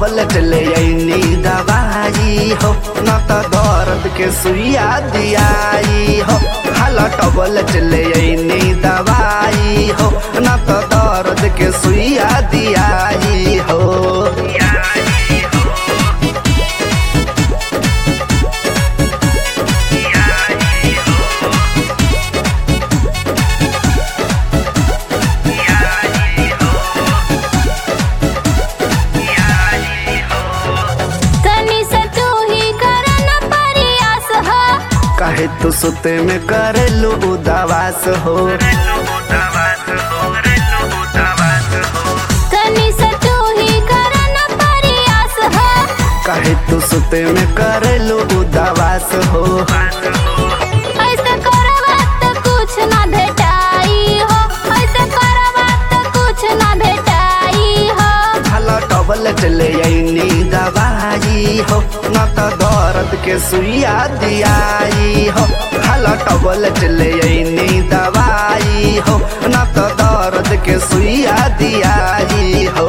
Stubble चले अइनी दवाई हो न त दर्द के सुइया दियाई हो। हाला टबल चले अइनी दवाई हो न त दर्द के सुइया दियाई हो। काहे तू सुते में करेलू उदास हो। काहे तू सुते में करेलू उदास हो। ऐसे करवा त कुछ ना भेटाई हो, ऐसे करवा त कुछ ना भेटाई हो। हाला टबल चले अइनी दवाई हो न त दर्द के सुइया दियाई हो। हाला टबल चले अइनी दवाई हो न त दर्द के सुइया दियाई हो।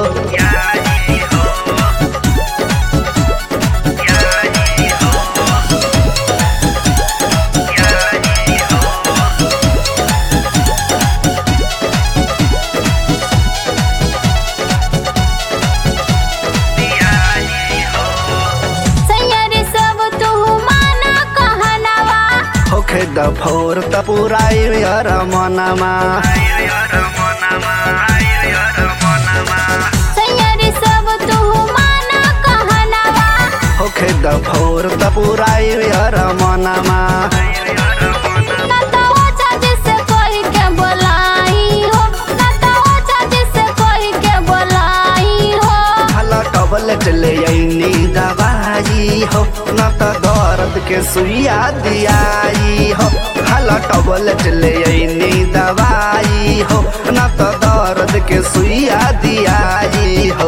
होखे दफोर त पुराई यार मनमा। होखे दफोर त पुराई यार मनमा। चले अइनी दवाई हो न त दर्द के सुइया दियाई हो। हाला टबल चले अइनी दवाई हो न त दर्द के सुइया दियाई